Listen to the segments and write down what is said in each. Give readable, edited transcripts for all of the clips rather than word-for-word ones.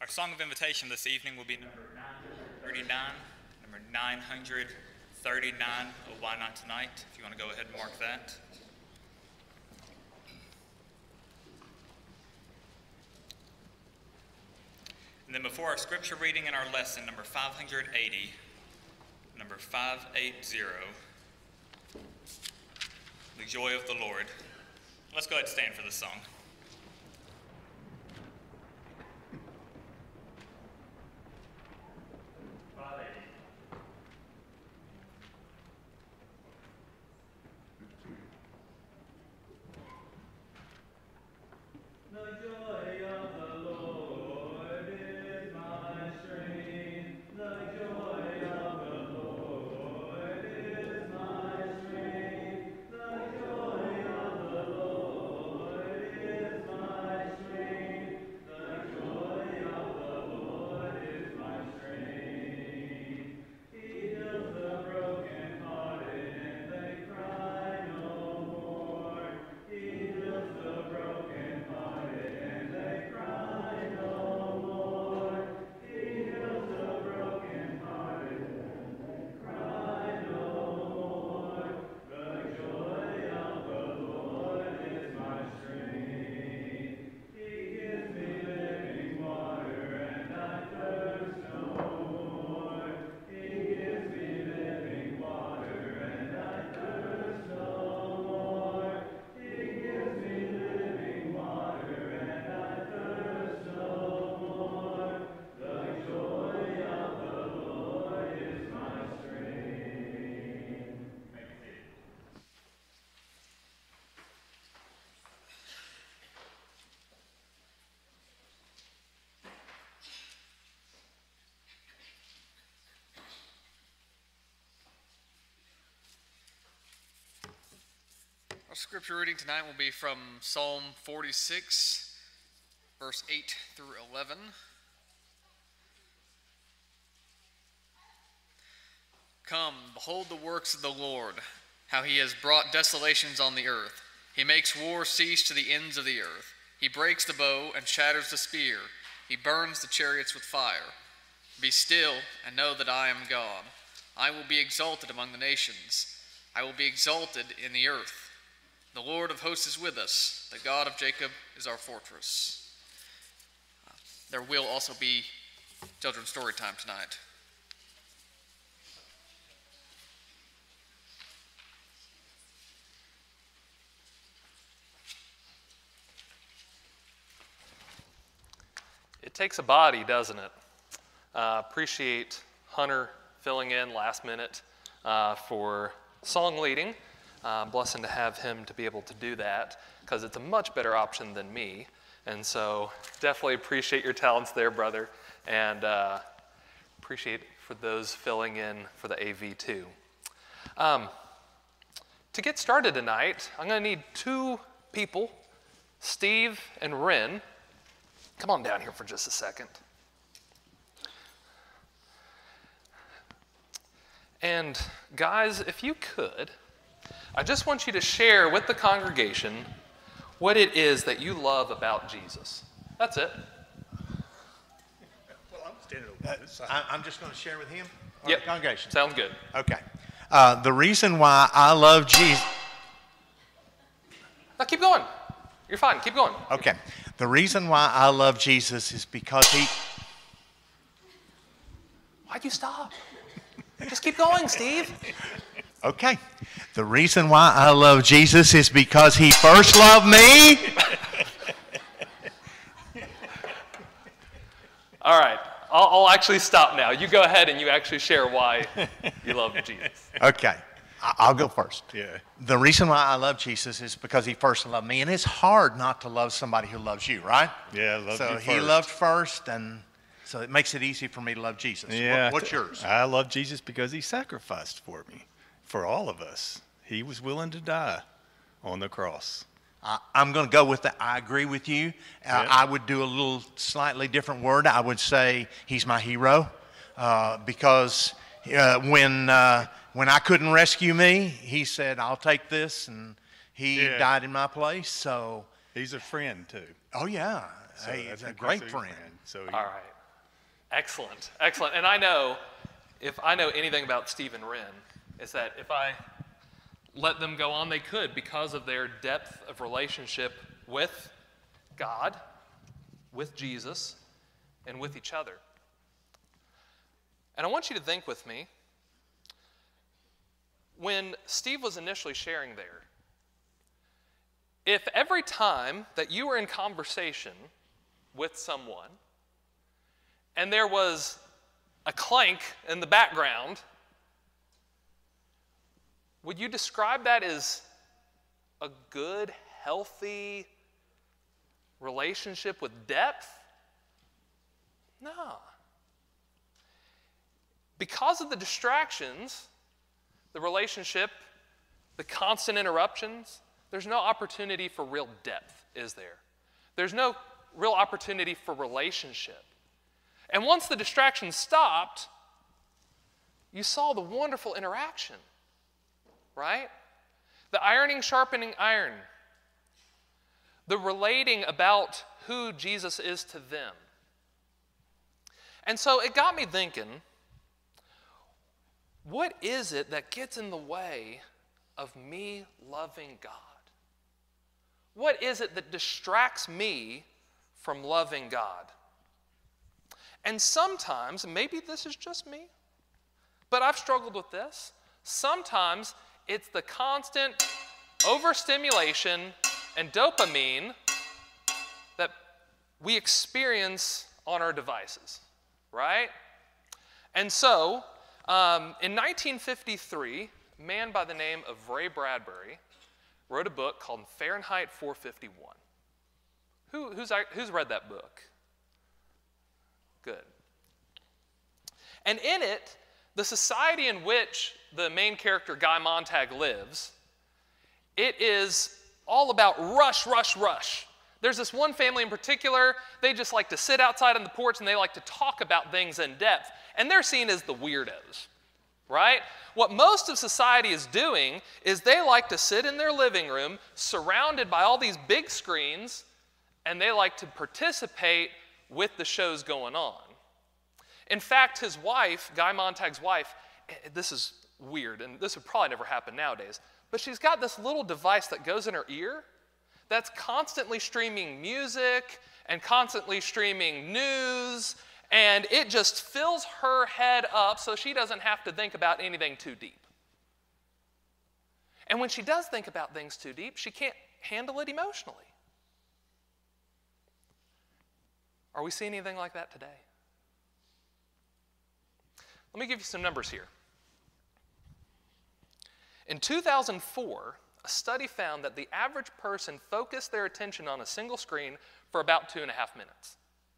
song of invitation this evening will be number 939. Number 939, Oh Why Not Tonight, if you want to go ahead and mark that. And then before our scripture reading and our lesson, number 580, number 580, The Joy of the Lord. Let's go ahead and stand for this song. Our scripture reading tonight will be from Psalm 46, verse 8 through 11. Come, behold the works of the Lord, how he has brought desolations on the earth. He makes war cease to the ends of the earth. He breaks the bow and shatters the spear. He burns the chariots with fire. Be still and know that I am God. I will be exalted among the nations. I will be exalted in the earth. The Lord of hosts is with us. The God of Jacob is our fortress. There will also be children's story time tonight. It takes a body, doesn't it? Appreciate Hunter filling in last minute for song leading. Blessing to have him to be able to do that because it's a much better option than me. And so definitely appreciate your talents there, brother. And appreciate for those filling in for the AV too. To get started tonight, I'm going to need two people, Steve and Ren. Come on down here for just a second. And guys, if you could, I just want you to share with the congregation what it is that you love about Jesus. That's it. Well, I'm standing over this side. I'm just going to share with him or Yep. the congregation. Sounds good. Okay. The reason why I love Jesus. Now keep going. You're fine. Keep going. Okay. The reason why I love Jesus is because he. Why'd you stop? Just keep going, Steve. Okay. The reason why I love Jesus is because he first loved me. All right. I'll actually stop now. You go ahead and you actually share why you love Jesus. Okay. I'll go first. Yeah. The reason why I love Jesus is because he first loved me. And it's hard not to love somebody who loves you, right? Yeah, I love so you he first. loved first, and so it makes it easy for me to love Jesus. Yeah. What's yours? I love Jesus because he sacrificed for me, for all of us. He was willing to die on the cross. I'm going to go with that. I agree with you. Yeah. I would do a little slightly different word. I would say he's my hero because when I couldn't rescue me, he said, I'll take this, and he died in my place. So he's a friend too. Oh, yeah. So hey, that's he's a a great friend. So All right. Excellent, excellent. And I know, if I know anything about Steve and Wren, is that if I let them go on, they could, because of their depth of relationship with God, with Jesus, and with each other. And I want you to think with me, when Steve was initially sharing there, if every time that you were in conversation with someone and there was a clank in the background, would you describe that as a good, healthy relationship with depth? No. Because of the distractions, the relationship, the constant interruptions, there's no opportunity for real depth, is there? There's no real opportunity for relationship. And once the distractions stopped, you saw the wonderful interaction, right? The ironing, sharpening iron. The relating about who Jesus is to them. And so it got me thinking, what is it that gets in the way of me loving God? What is it that distracts me from loving God? And sometimes, maybe this is just me, but I've struggled with this. Sometimes it's the constant overstimulation and dopamine that we experience on our devices, right? And so, in 1953, a man by the name of Ray Bradbury wrote a book called Fahrenheit 451. Who's read that book? Good. And in it, the society in which the main character Guy Montag lives, it is all about rush, rush, rush. There's this one family in particular, they just like to sit outside on the porch and they like to talk about things in depth. And they're seen as the weirdos, right? What most of society is doing is they like to sit in their living room surrounded by all these big screens, and they like to participate with the shows going on. In fact, his wife, Guy Montag's wife, this is weird, and this would probably never happen nowadays, but she's got this little device that goes in her ear that's constantly streaming music and constantly streaming news, and it just fills her head up so she doesn't have to think about anything too deep. And when she does think about things too deep, she can't handle it emotionally. Are we seeing anything like that today? Let me give you some numbers here. In 2004, a study found that the average person focused their attention on a single screen for about 2.5 minutes.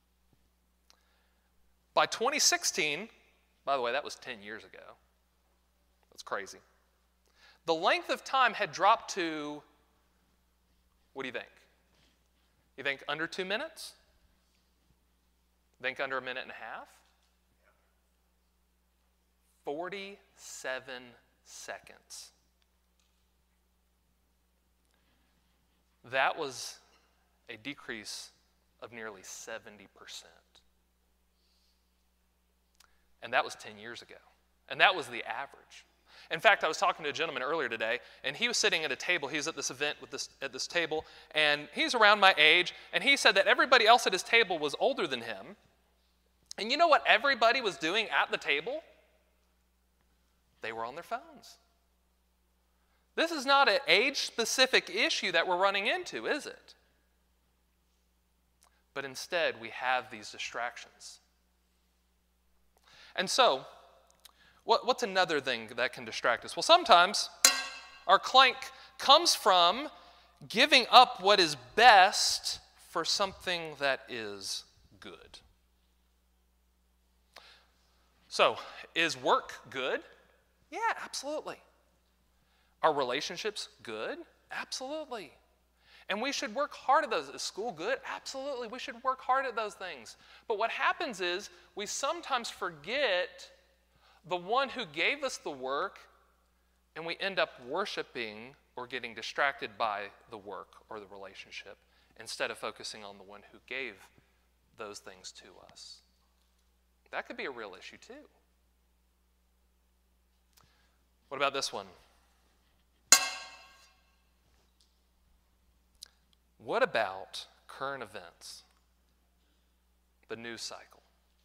By 2016, by the way, that was 10 years ago. That's crazy. The length of time had dropped to, what do you think? You think under 2 minutes? Think under 1.5 minutes? 47 seconds. That was a decrease of nearly 70%. And that was 10 years ago. And that was the average. In fact, I was talking to a gentleman earlier today, and he was sitting at a table. He was at this event at this table, and he's around my age, and he said that everybody else at his table was older than him. And you know what everybody was doing at the table? They were on their phones. This is not an age-specific issue that we're running into, is it? But instead, we have these distractions. And so, what's another thing that can distract us? Well, sometimes our clank comes from giving up what is best for something that is good. So, is work good? Yeah, absolutely. Are relationships good? Absolutely. And we should work hard at those. Is school good? Absolutely. We should work hard at those things. But what happens is we sometimes forget the one who gave us the work, and we end up worshiping or getting distracted by the work or the relationship instead of focusing on the one who gave those things to us. That could be a real issue too. What about this one? What about current events? The news cycle.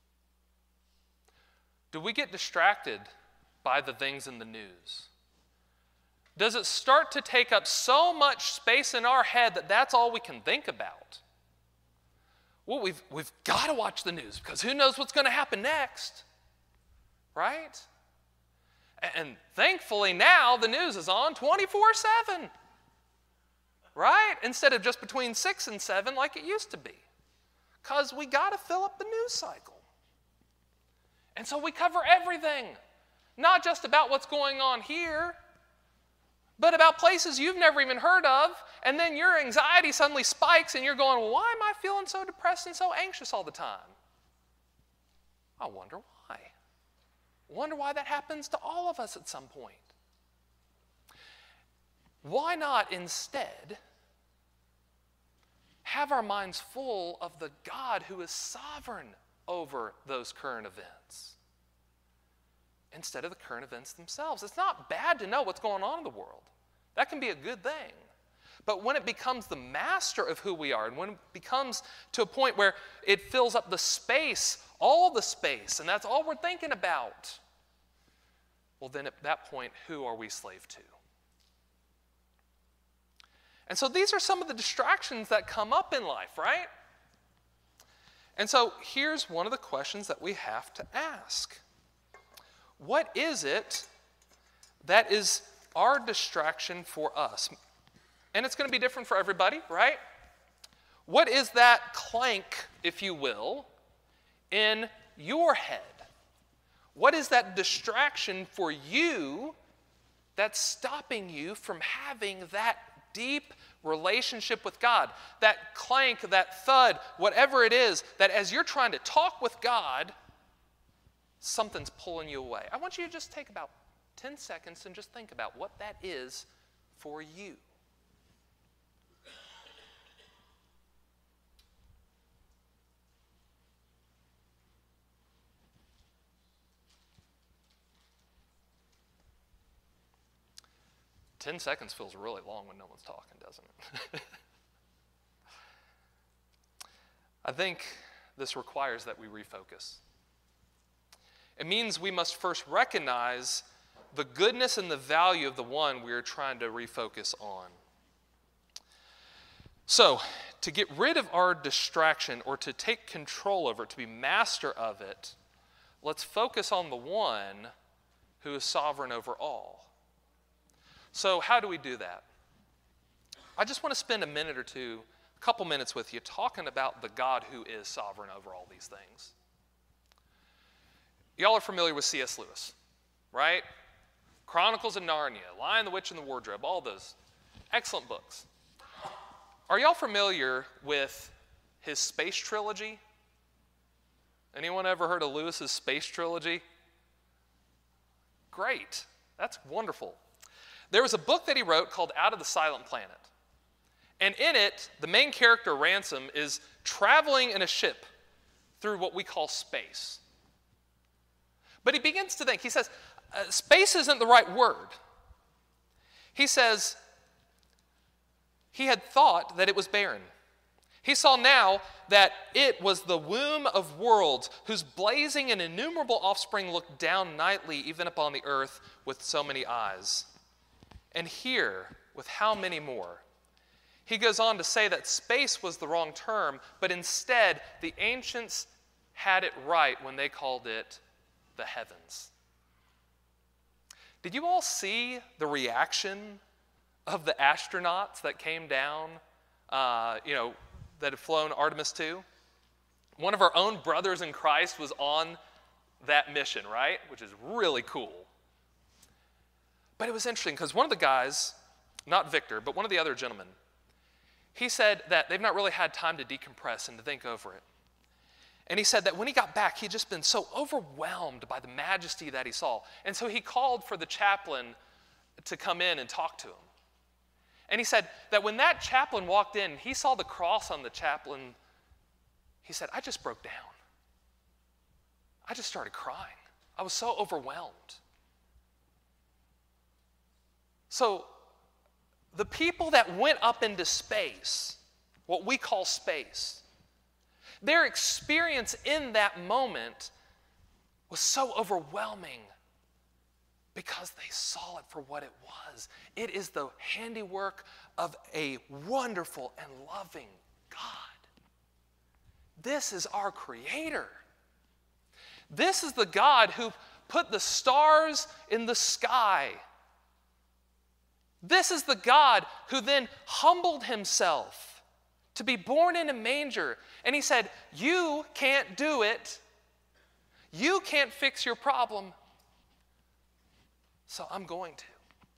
Do we get distracted by the things in the news? Does it start to take up so much space in our head that that's all we can think about? Well, we've got to watch the news because who knows what's going to happen next, right? And thankfully now the news is on 24/7, right? Instead of just between 6 and 7 like it used to be, because we got to fill up the news cycle. And so we cover everything, not just about what's going on here, but about places you've never even heard of, and then your anxiety suddenly spikes and you're going, well, why am I feeling so depressed and so anxious all the time? I wonder why. Wonder why that happens to all of us at some point. Why not instead have our minds full of the God who is sovereign over those current events instead of the current events themselves? It's not bad to know what's going on in the world. That can be a good thing. But when it becomes the master of who we are, and when it becomes to a point where it fills up the space, all the space, and that's all we're thinking about, well, then at that point, who are we slave to? And so these are some of the distractions that come up in life, right? And so here's one of the questions that we have to ask. What is it that is our distraction for us? And it's going to be different for everybody, right? What is that clank, if you will, in your head? What is that distraction for you that's stopping you from having that deep relationship with God? That clank, that thud, whatever it is, that as you're trying to talk with God, something's pulling you away. I want you to just take about 10 seconds and just think about what that is for you. Ten seconds feels really long when no one's talking, doesn't it? I think this requires that we refocus. It means we must first recognize the goodness and the value of the one we are trying to refocus on. So, to get rid of our distraction or to take control over it, to be master of it, let's focus on the one who is sovereign over all. So how do we do that? I just want to spend a minute or two, a couple minutes with you, talking about the God who is sovereign over all these things. Y'all are familiar with C.S. Lewis, right? Chronicles of Narnia, Lion, the Witch, and the Wardrobe, all those excellent books. Are y'all familiar with his space trilogy? Anyone ever heard of Lewis's space trilogy? Great. That's wonderful. There was a book that he wrote called Out of the Silent Planet. And in it, the main character, Ransom, is traveling in a ship through what we call space. But he begins to think, he says, space isn't the right word. He says, he had thought that it was barren. He saw now that it was the womb of worlds whose blazing and innumerable offspring looked down nightly even upon the earth with so many eyes. And here, with how many more? He goes on to say that space was the wrong term, but instead the ancients had it right when they called it the heavens. Did you all see the reaction of the astronauts that came down, that had flown Artemis II? One of our own brothers in Christ was on that mission, right? Which is really cool. But it was interesting because one of the guys, not Victor, but one of the other gentlemen, he said that they've not really had time to decompress and to think over it. And he said that when he got back, he'd just been so overwhelmed by the majesty that he saw. And so he called for the chaplain to come in and talk to him. And he said that when that chaplain walked in, he saw the cross on the chaplain. He said, I just broke down. I just started crying. I was so overwhelmed. So the people that went up into space, what we call space, their experience in that moment was so overwhelming because they saw it for what it was. It is the handiwork of a wonderful and loving God. This is our Creator. This is the God who put the stars in the sky. This is the God who then humbled himself to be born in a manger. And he said, you can't do it. You can't fix your problem. So I'm going to.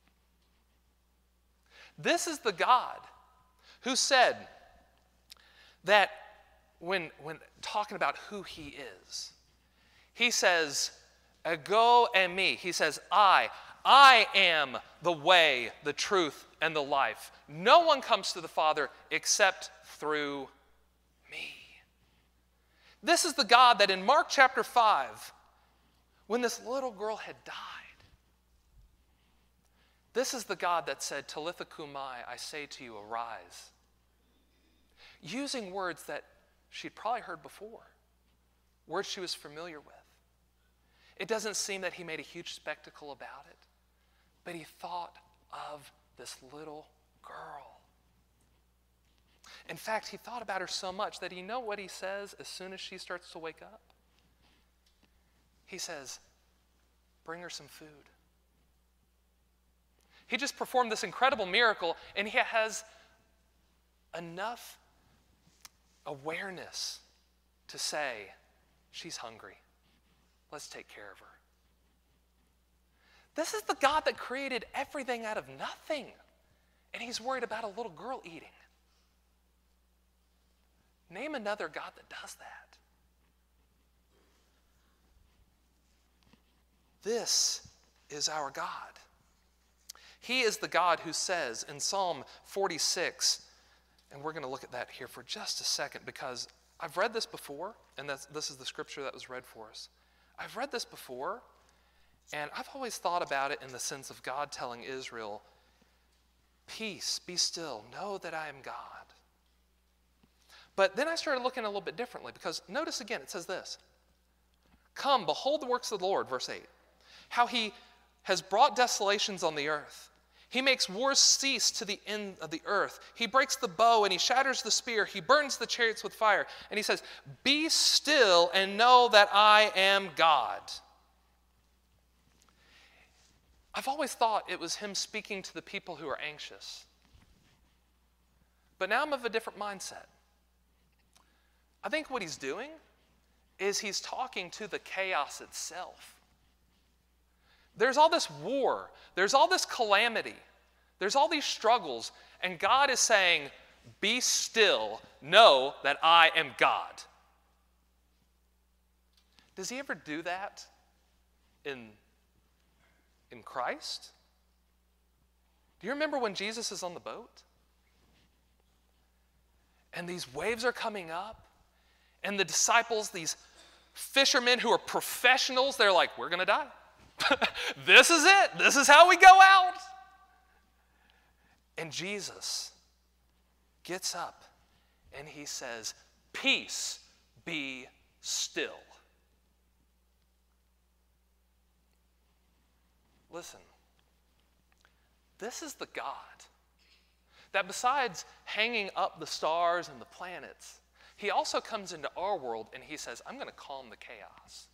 This is the God who said that when talking about who he is, he says, ego and me. He says, I am the way, the truth, and the life. No one comes to the Father except through me. This is the God that in Mark chapter 5, when this little girl had died, this is the God that said, Talitha kumai, I say to you, arise. Using words that she'd probably heard before, words she was familiar with. It doesn't seem that he made a huge spectacle about it, but he thought of this little girl. In fact, he thought about her so much that you know what he says as soon as she starts to wake up? He says, bring her some food. He just performed this incredible miracle, and he has enough awareness to say, she's hungry. Let's take care of her. This is the God that created everything out of nothing, and he's worried about a little girl eating. Name another God that does that. This is our God. He is the God who says in Psalm 46, and we're going to look at that here for just a second because I've read this before, and this is the scripture that was read for us. I've read this before, and I've always thought about it in the sense of God telling Israel, peace, be still, know that I am God. But then I started looking a little bit differently because notice again, it says this. Come, behold the works of the Lord, verse 8. How he has brought desolations on the earth. He makes wars cease to the end of the earth. He breaks the bow and he shatters the spear. He burns the chariots with fire. And he says, be still and know that I am God. I've always thought it was him speaking to the people who are anxious. But now I'm of a different mindset. I think what he's doing is he's talking to the chaos itself. There's all this war. There's all this calamity. There's all these struggles. And God is saying, be still. Know that I am God. Does he ever do that in Christ? Do you remember when Jesus is on the boat? And these waves are coming up. And the disciples, these fishermen who are professionals, they're like, we're going to die. This is it. This is how we go out. And Jesus gets up and he says, peace, be still. Listen, this is the God that besides hanging up the stars and the planets, he also comes into our world and he says, I'm going to calm the chaos.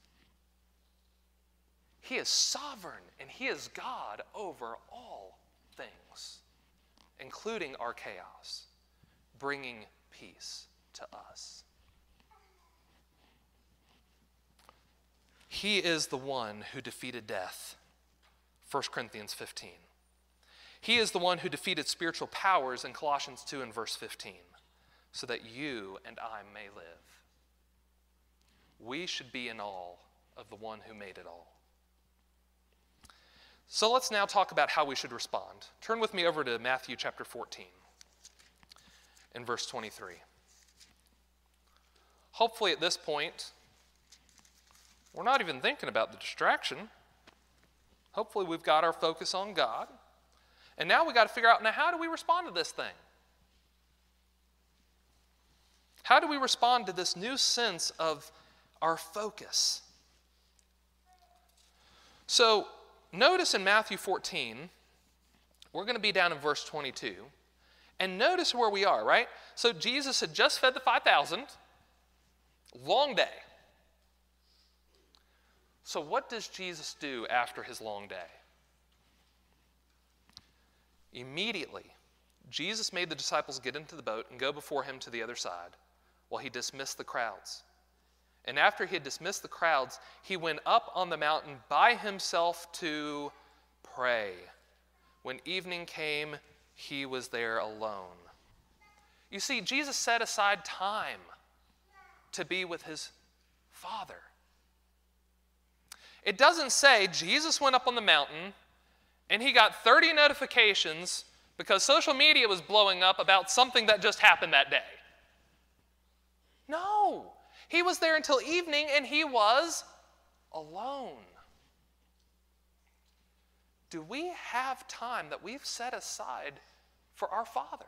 He is sovereign and he is God over all things, including our chaos, bringing peace to us. He is the one who defeated death, 1 Corinthians 15. He is the one who defeated spiritual powers in Colossians 2 and verse 15, so that you and I may live. We should be in awe of the one who made it all. So let's now talk about how we should respond. Turn with me over to Matthew chapter 14 and verse 23. Hopefully at this point, We're not even thinking about the distraction. Hopefully we've got our focus on God. And now we got to figure out, now how do we respond to this thing? How do we respond to this new sense of our focus? So notice in Matthew 14, we're going to be down in verse 22. And notice where we are, right? So Jesus had just fed the 5,000. Long day. So what does Jesus do after his long day? Immediately, Jesus made the disciples get into the boat and go before him to the other side while he dismissed the crowds. And after he had dismissed the crowds, he went up on the mountain by himself to pray. When evening came, he was there alone. You see, Jesus set aside time to be with his Father. It doesn't say Jesus went up on the mountain and he got 30 notifications because social media was blowing up about something that just happened that day. No, he was there until evening and he was alone. Do we have time that we've set aside for our Father?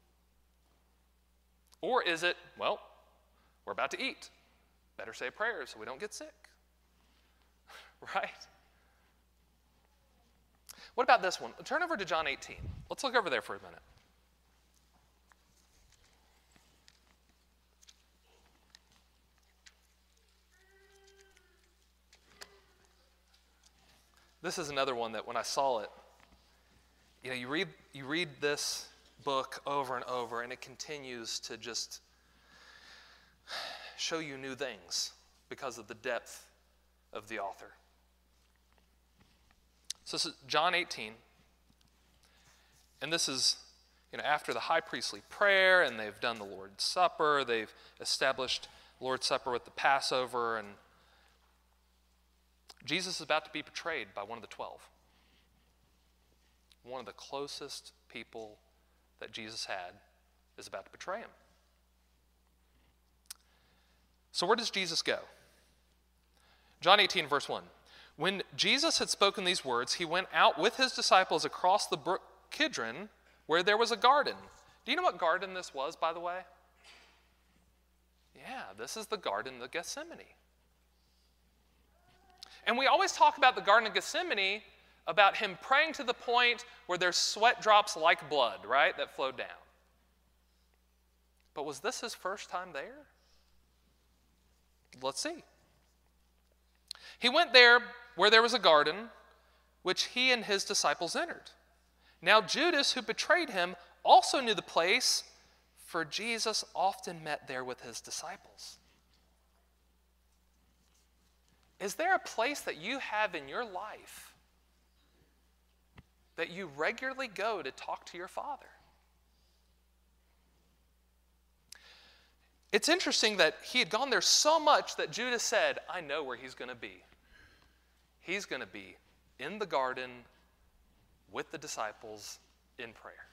Or is it, well, we're about to eat. Better say prayers so we don't get sick. Right? What about this one? Turn over to John 18. Let's look over there for a minute. This is another one that when I saw it, you read this book over and over, and it continues to just show you new things because of the depth of the author. So this is John 18, and this is after the high priestly prayer, and they've done the Lord's Supper, they've established Lord's Supper with the Passover, and Jesus is about to be betrayed by one of the 12. One of the closest people that Jesus had is about to betray him. So where does Jesus go? John 18, verse 1. When Jesus had spoken these words, he went out with his disciples across the brook Kidron, where there was a garden. Do you know what garden this was, by the way? Yeah, this is the Garden of Gethsemane. And we always talk about the Garden of Gethsemane, about him praying to the point where there's sweat drops like blood, right, that flowed down. But was this his first time there? Let's see. He went there where there was a garden, which he and his disciples entered. Now Judas, who betrayed him, also knew the place, for Jesus often met there with his disciples. Is there a place that you have in your life that you regularly go to talk to your Father? It's interesting that he had gone there so much that Judas said, I know where he's going to be. He's going to be in the garden with the disciples in prayer.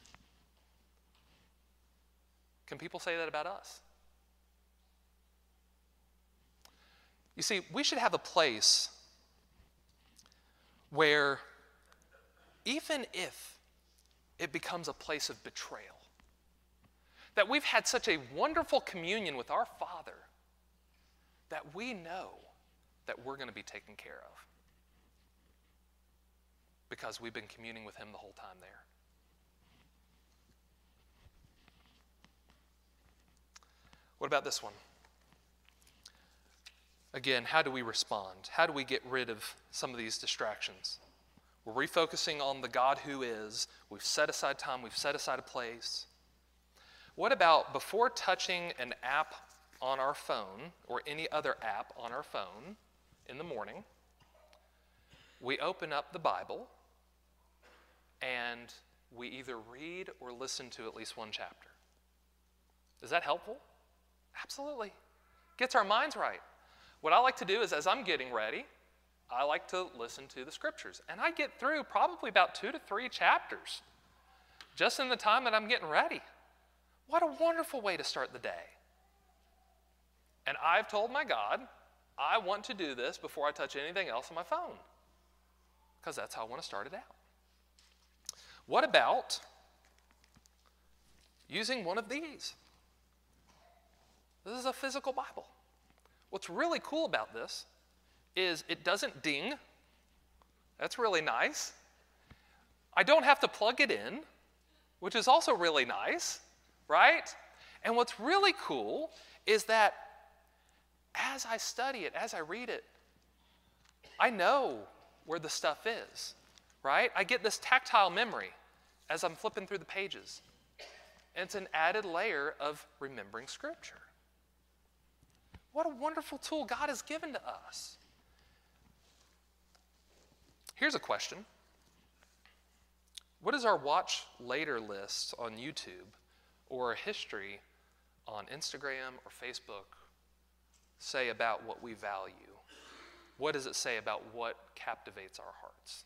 Can people say that about us? You see, we should have a place where even if it becomes a place of betrayal, that we've had such a wonderful communion with our Father that we know that we're going to be taken care of because we've been communing with him the whole time there. What about this one? Again, how do we respond? How do we get rid of some of these distractions? We're refocusing on the God who is. We've set aside time. We've set aside a place. What about before touching an app on our phone or any other app on our phone in the morning, we open up the Bible and we either read or listen to at least one chapter? Is that helpful? Absolutely. Gets our minds right. What I like to do is, as I'm getting ready, I like to listen to the scriptures. And I get through probably about 2 to 3 chapters just in the time that I'm getting ready. What a wonderful way to start the day. And I've told my God, I want to do this before I touch anything else on my phone, because that's how I want to start it out. What about using one of these? This is a physical Bible. What's really cool about this is it doesn't ding. That's really nice. I don't have to plug it in, which is also really nice, right? And what's really cool is that as I study it, as I read it, I know where the stuff is, right? I get this tactile memory as I'm flipping through the pages. And it's an added layer of remembering Scripture. What a wonderful tool God has given to us. Here's a question. What does our watch later list on YouTube or a history on Instagram or Facebook say about what we value? What does it say about what captivates our hearts?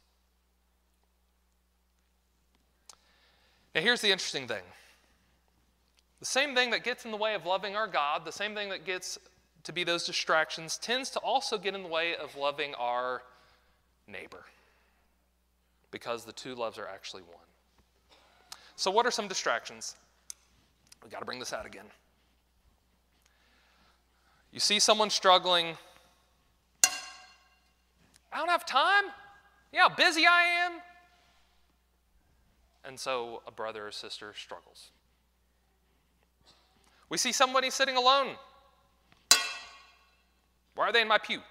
Now, here's the interesting thing. The same thing that gets in the way of loving our God, the same thing that gets to be those distractions, tends to also get in the way of loving our neighbor, because the two loves are actually one. So what are some distractions? We've got to bring this out again. You see someone struggling. I don't have time. You know how busy I am? And so a brother or sister struggles. We see somebody sitting alone. Why are they in my pew?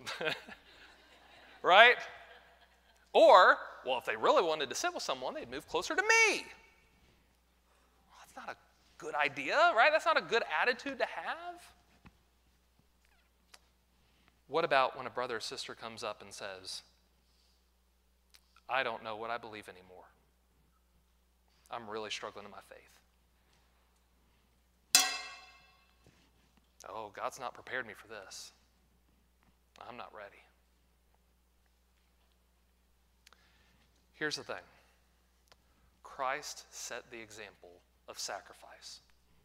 Right? Or, well, if they really wanted to sit with someone, they'd move closer to me. Well, that's not a good idea, right? That's not a good attitude to have. What about when a brother or sister comes up and says, I don't know what I believe anymore. I'm really struggling in my faith. Oh, God's not prepared me for this. I'm not ready. Here's the thing. Christ set the example of sacrifice.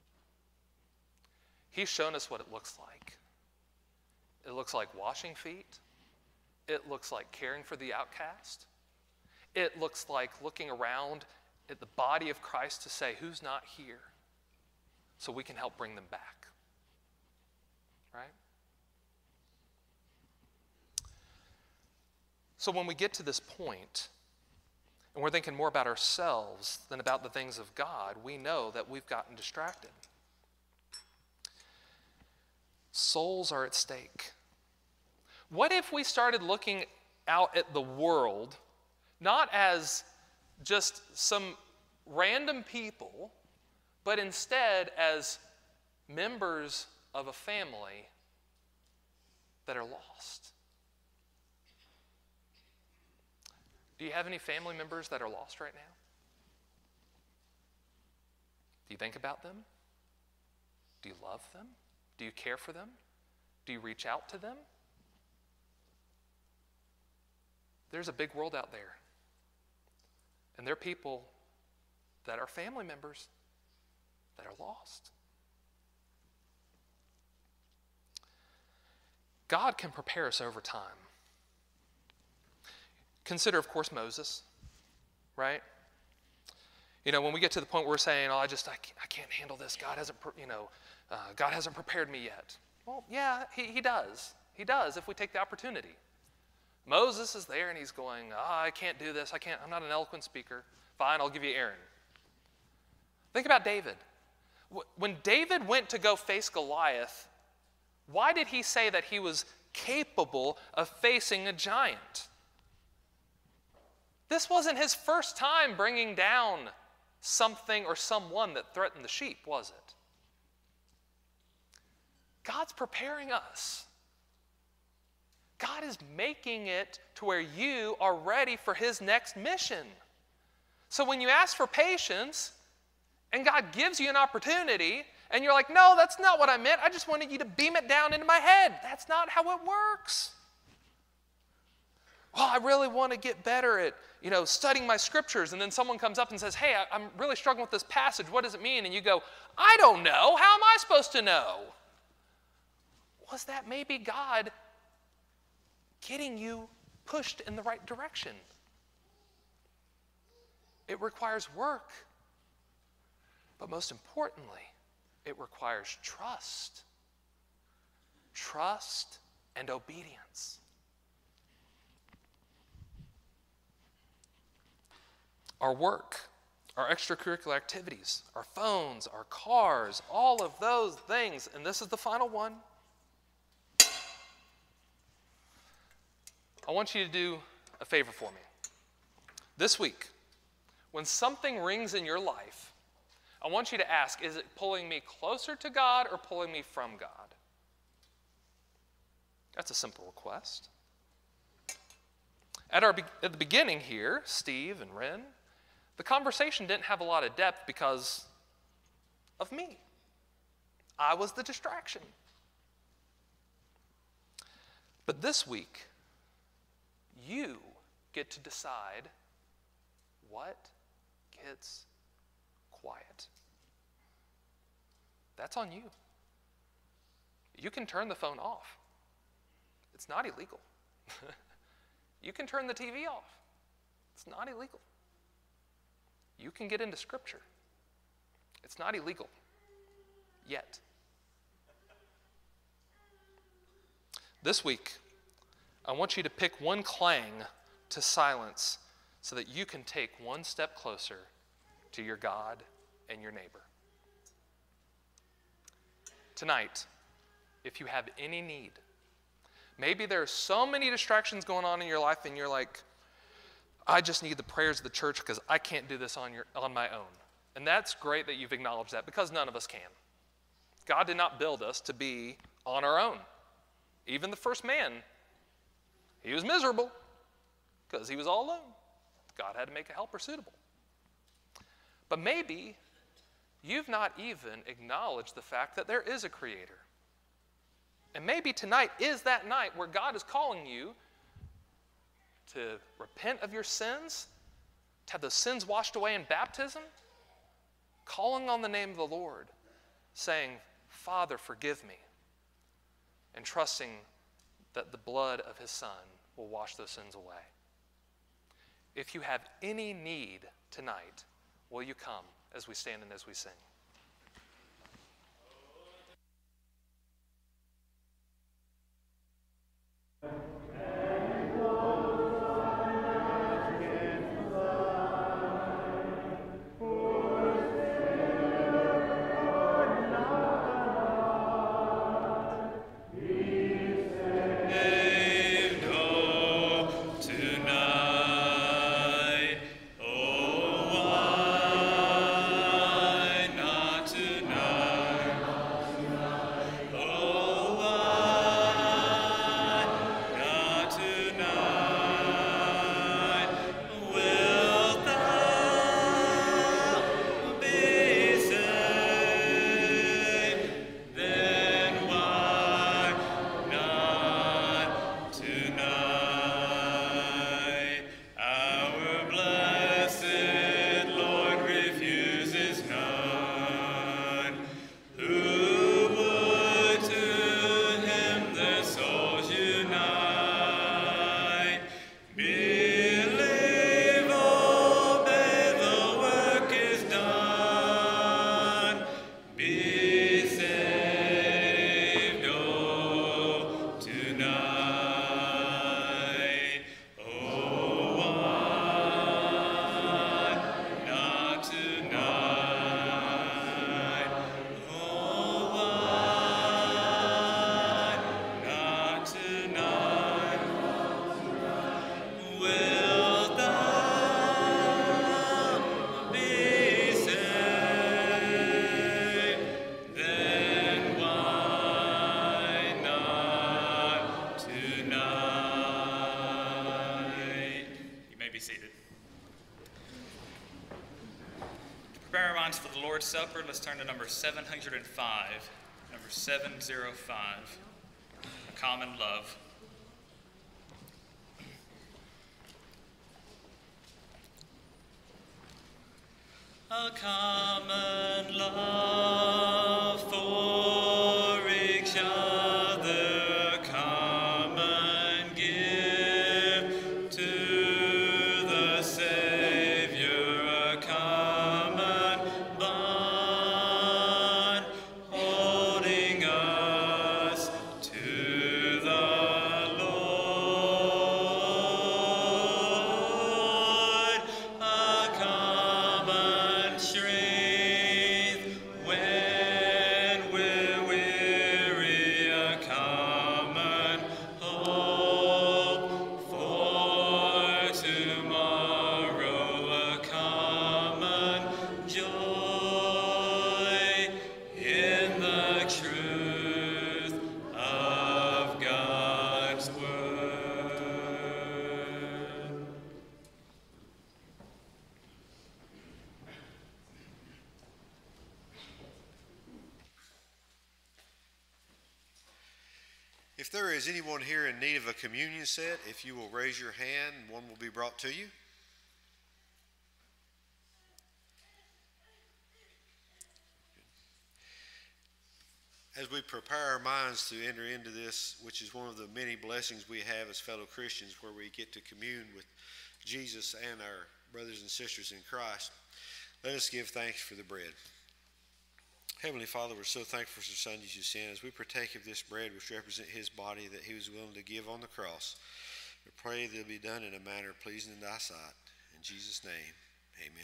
He's shown us what it looks like. It looks like washing feet. It looks like caring for the outcast. It looks like looking around at the body of Christ to say, who's not here? So we can help bring them back. Right? So when we get to this point, and we're thinking more about ourselves than about the things of God, we know that we've gotten distracted. Souls are at stake. What if we started looking out at the world not as just some random people, but instead as members of a family that are lost? Do you have any family members that are lost right now? Do you think about them? Do you love them? Do you care for them? Do you reach out to them? There's a big world out there. And there are people that are family members that are lost. God can prepare us over time. Consider, of course, Moses, right? You know, when we get to the point where we're saying, oh, I can't handle this. God hasn't prepared me yet. Well, yeah, he does. He does if we take the opportunity. Moses is there and he's going, I can't do this. I'm not an eloquent speaker. Fine, I'll give you Aaron. Think about David. When David went to go face Goliath, why did he say that he was capable of facing a giant? This wasn't his first time bringing down something or someone that threatened the sheep, was it? God's preparing us. God is making it to where you are ready for his next mission. So when you ask for patience and God gives you an opportunity and you're like, no, that's not what I meant. I just wanted you to beam it down into my head. That's not how it works. Well, I really want to get better at, studying my scriptures. And then someone comes up and says, hey, I'm really struggling with this passage. What does it mean? And you go, I don't know. How am I supposed to know? Was that maybe God getting you pushed in the right direction. It requires work. But most importantly, it requires trust. Trust and obedience. Our work, our extracurricular activities, our phones, our cars, all of those things, and this is the final one. I want you to do a favor for me. This week, when something rings in your life, I want you to ask, is it pulling me closer to God or pulling me from God? That's a simple request. At the beginning here, Steve and Ren, the conversation didn't have a lot of depth because of me. I was the distraction. But this week, you get to decide what gets quiet. That's on you. You can turn the phone off. It's not illegal. You can turn the TV off. It's not illegal. You can get into Scripture. It's not illegal. Yet. This week, I want you to pick one clang to silence so that you can take one step closer to your God and your neighbor. Tonight, if you have any need, maybe there are so many distractions going on in your life and you're like, I just need the prayers of the church because I can't do this on my own. And that's great that you've acknowledged that because none of us can. God did not build us to be on our own. Even the first man, he was miserable because he was all alone. God had to make a helper suitable. But maybe you've not even acknowledged the fact that there is a creator. And maybe tonight is that night where God is calling you to repent of your sins, to have those sins washed away in baptism, calling on the name of the Lord, saying, Father, forgive me, and trusting that the blood of his Son will wash those sins away. If you have any need tonight, will you come as we stand and as we sing? For the Lord's Supper, let's turn to number 705. Number 705, A Common Love. A common love for each other, common gift. If there is anyone here in need of a communion set, if you will raise your hand, one will be brought to you. As we prepare our minds to enter into this, which is one of the many blessings we have as fellow Christians, where we get to commune with Jesus and our brothers and sisters in Christ, let us give thanks for the bread. Heavenly Father, we're so thankful for your Son, Jesus' sin. As we partake of this bread, which represents his body that he was willing to give on the cross, we pray that it will be done in a manner pleasing in thy sight. In Jesus' name, amen.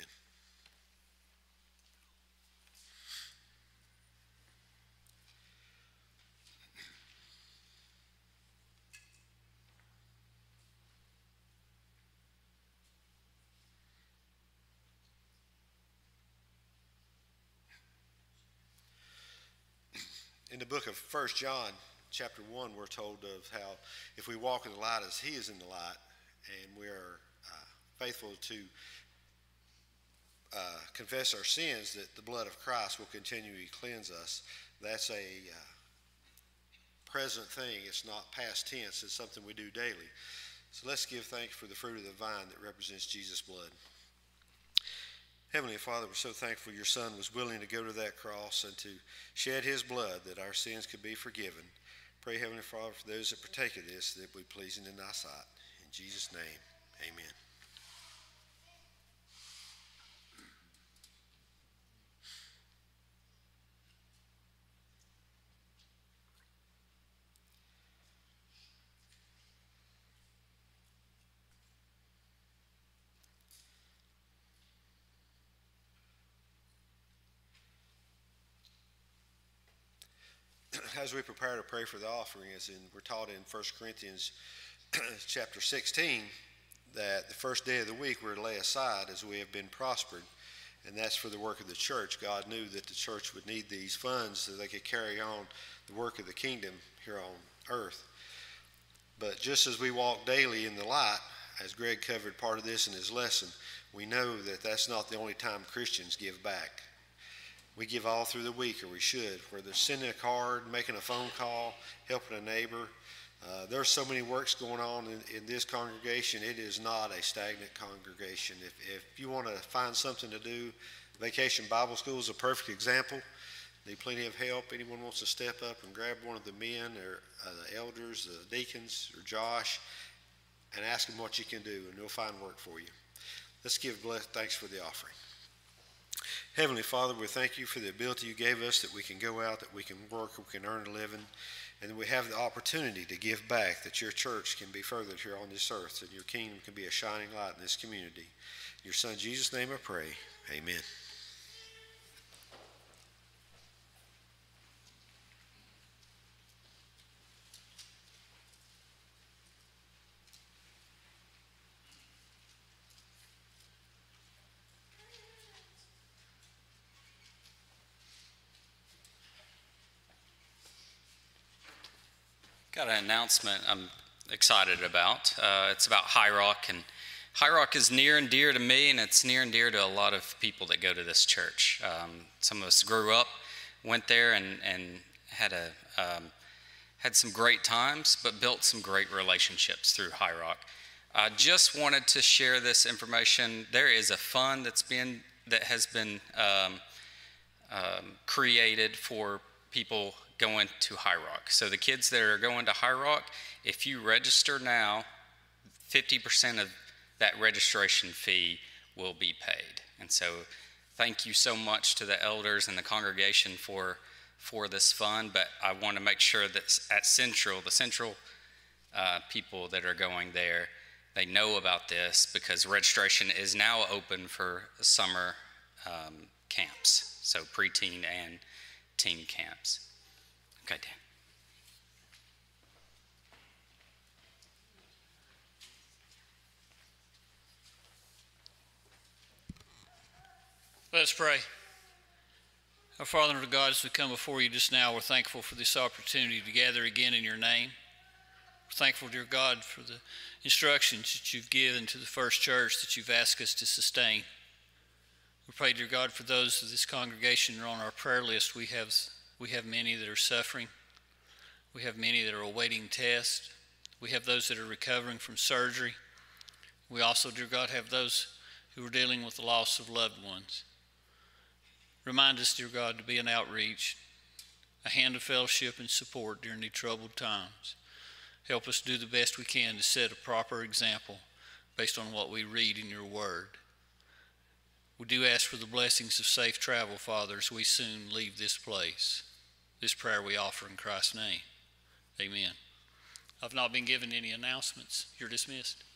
In the book of 1 John, chapter 1, we're told of how if we walk in the light as he is in the light, and we are faithful to confess our sins, that the blood of Christ will continually cleanse us. That's a present thing. It's not past tense. It's something we do daily. So let's give thanks for the fruit of the vine that represents Jesus' blood. Heavenly Father, we're so thankful your Son was willing to go to that cross and to shed his blood that our sins could be forgiven. Pray, Heavenly Father, for those that partake of this, that it be pleasing in thy sight. In Jesus' name, amen. As we prepare to pray for the offering, we're taught in 1 Corinthians chapter 16 that the first day of the week we're to lay aside as we have been prospered, and that's for the work of the church. God knew that the church would need these funds so they could carry on the work of the kingdom here on earth. But just as we walk daily in the light, as Greg covered part of this in his lesson, we know that that's not the only time Christians give back. We give all through the week, or we should, whether sending a card, making a phone call, helping a neighbor. There's so many works going on in this congregation. It is not a stagnant congregation. If you want to find something to do, Vacation Bible School is a perfect example. Need plenty of help. Anyone wants to step up and grab one of the men or the elders, the deacons, or Josh, and ask them what you can do, and they'll find work for you. Let's give thanks for the offering. Heavenly Father, we thank you for the ability you gave us that we can go out, that we can work, we can earn a living, and that we have the opportunity to give back, that your church can be furthered here on this earth, and your kingdom can be a shining light in this community. In your Son Jesus' name I pray. Amen. Got an announcement I'm excited about. It's about High Rock, and High Rock is near and dear to me, and it's near and dear to a lot of people that go to this church. Some of us grew up, went there, and had some great times, but built some great relationships through High Rock. I just wanted to share this information. There is a fund that has been created for people going to High Rock. So the kids that are going to High Rock, if you register now, 50% of that registration fee will be paid. And so thank you so much to the elders and the congregation for this fund, but I want to make sure that at Central, the Central people that are going there, they know about this, because registration is now open for summer camps, so preteen and teen camps. Okay, Dan. Let us pray. Our Father and our God, as we come before you just now, we're thankful for this opportunity to gather again in your name. We're thankful, dear God, for the instructions that you've given to the First Church that you've asked us to sustain. We pray, dear God, for those of this congregation that are on our prayer list. We have many that are suffering. We have many that are awaiting tests. We have those that are recovering from surgery. We also, dear God, have those who are dealing with the loss of loved ones. Remind us, dear God, to be an outreach, a hand of fellowship and support during these troubled times. Help us do the best we can to set a proper example based on what we read in your word. We do ask for the blessings of safe travel, Father, as we soon leave this place. This prayer we offer in Christ's name. Amen. I've not been given any announcements. You're dismissed.